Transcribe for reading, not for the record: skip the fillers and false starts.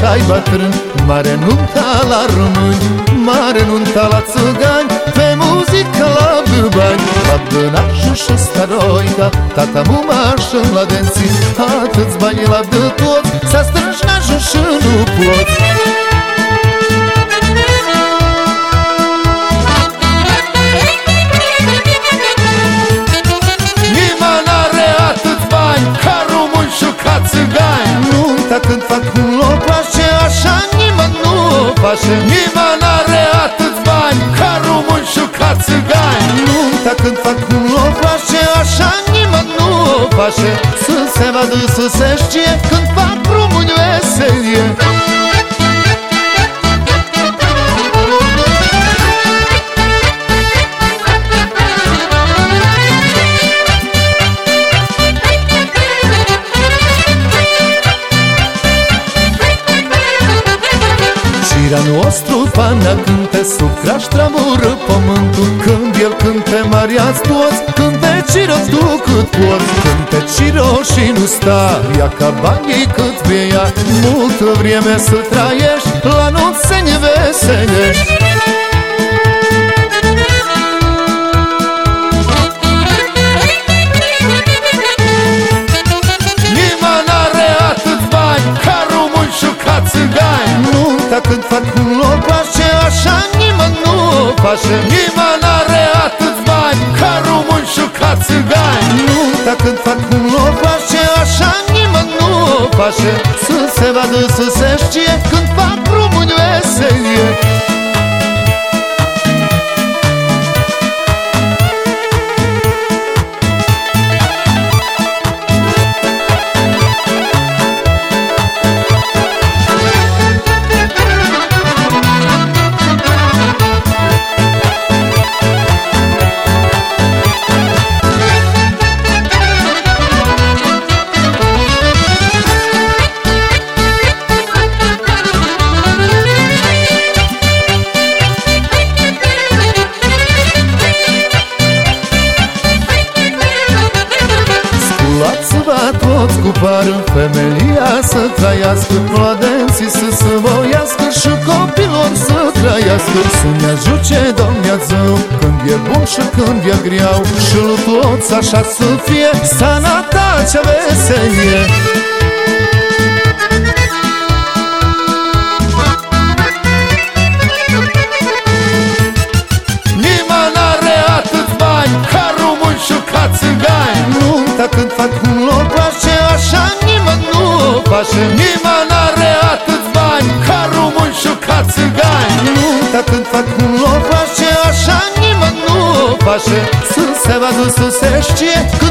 așa-i bătrân. Mare nunta la români, mare nunta la țigani, pe muzică la bani. La bănașul și staroica, tata mumașă la denții, atâți bani la de toți, s-a strâns nașul și nu poți. Nimeni n-are atâți bani ca români și ca țigani. Nunta când fac un lopașe, așa nimeni nu o face. Nimeni n-are atâți bani ca români și ca țigani. Nunta când fac un lopașe, așa nimeni nu o face. Să se vadă, să se știe, când fac români veselie. Cirea nostru pana cânte, sub craș tremură pământul. Când el cânte, mariați toți, cânte Ciro tu cât poți. Cânte Ciro și nu sta, ia ca banii cât vei ia. Multă vreme să trăiești, la nunți să ne veselești. Nimeni n-are atâți bani ca români și ca țigani. Nunta când fac un lopașe, așa nimeni nu o face. Nimeni n-are atâți bani ca români și ca țigani. Nunta când fac un lopașe, așa nimeni nu o face. Să se vadă, să se știe, când fac români veselie. Toți cu pară, femeia să trăiască, mladenții să se voiască și copilor să trăiască. Să ne ajute Dumnezeu când e bun și când e greu, și lui toți așa să fie, sănătate, veselie. Nimeni n-are atâți bani ca români și ca țigani. Nunta când fac un lopașe, așa nimeni nu o face. Nimeni n-are atâți bani ca români și ca țigani. Nunta când fac un lopașe, așa nimeni nu o face. Să se vadă, să se știe,